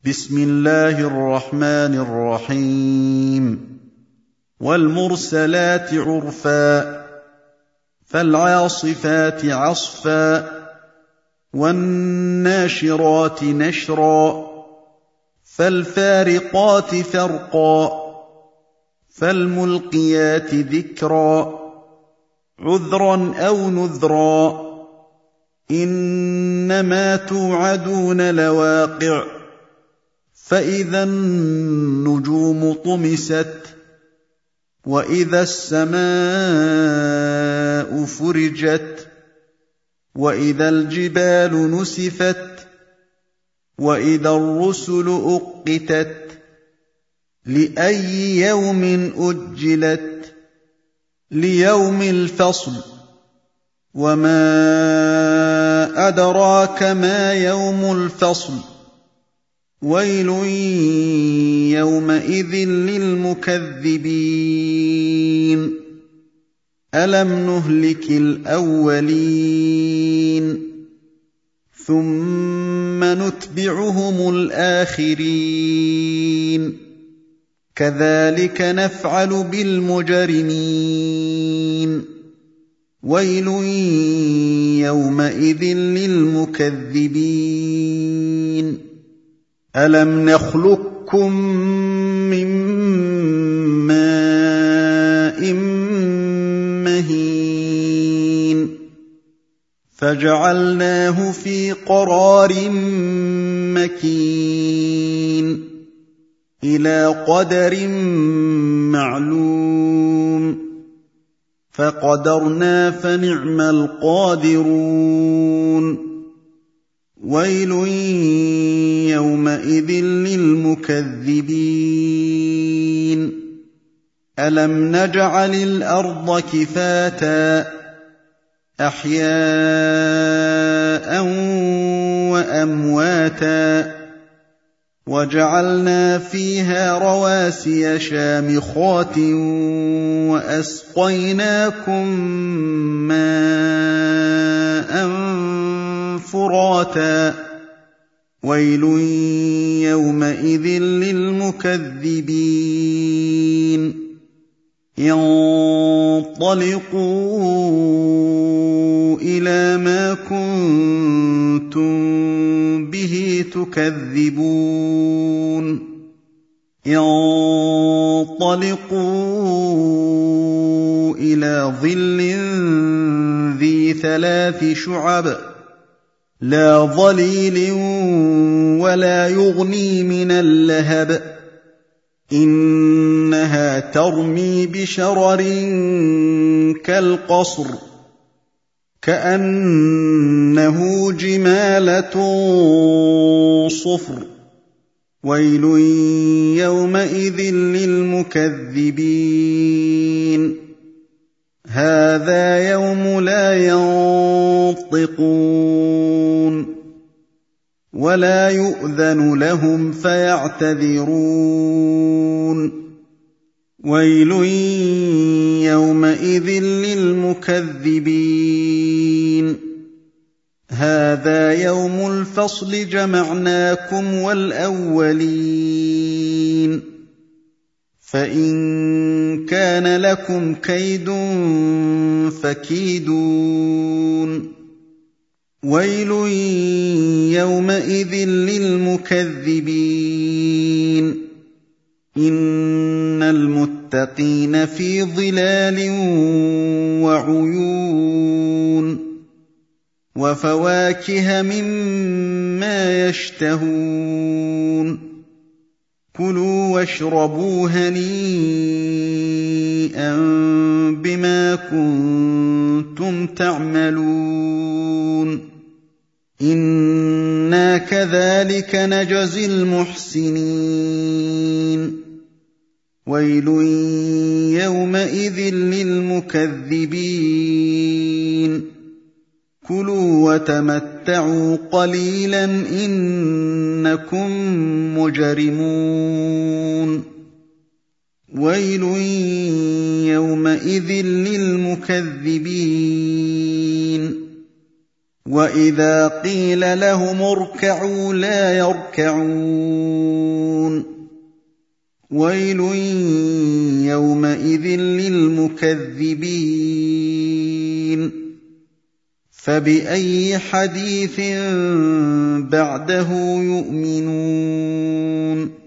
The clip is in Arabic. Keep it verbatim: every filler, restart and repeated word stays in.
بسم الله الرحمن الرحيم والمرسلات عرفا فالعاصفات عصفا والناشرات نشرا فالفارقات فرقا فالملقيات ذكرا عذرا أو نذرا إنما توعدون لواقع فإذا النجوم طمست وإذا السماء فرجت وإذا الجبال نسفت وإذا الرسل أقتت لأي يوم أجلت ليوم الفصل وما أدراك ما يوم الفصل ويل يومئذ للمكذبين ألم نهلك الأولين ثم نتبعهم الآخرين كذلك نفعل بالمجرمين ويل يومئذ للمكذبين ألم نخلقكم من ماء مهين فجعلناه في قرار مكين إلى قدر معلوم فقدرنا فنعم القادرون ويل يومئذ للمكذبين ألم نجعل الأرض كفاتا أحياء وأمواتا وجعلنا فيها رواسي شامخات وأسقيناكم ماء فراتا ويل يومئذ للمكذبين انطلقوا إلى ما كنتم به تكذبون انطلقوا إلى ظل ذي ثلاث شعب لا ظليل ولا يغني من اللهب إنها ترمي بشرر كالقصر كأنه جمالة صفر ويل يومئذ للمكذبين هذا يوم لا ينطقون ولا يؤذن لهم فيعتذرون ويل يومئذ للمكذبين هذا يوم الفصل جمعناكم والأولين فإن كان لكم كيد فكيدون ويل يومئذ للمكذبين إن المتقين في ظلال وعيون وفواكه مما يشتهون كلوا واشربوا هنيئا بما كنتم تعملون إنا كذلك نجزي المحسنين ويل يومئذ للمكذبين كلوا وتمتعوا قليلا إنكم مجرمون ويل يومئذ للمكذبين وَإِذَا قِيلَ لَهُمُ ارْكَعُوا لَا يَرْكَعُونَ وَيْلٌ يَوْمَئِذٍ لِّلْمُكَذِّبِينَ فَبِأَيِّ حَدِيثٍ بَعْدَهُ يُؤْمِنُونَ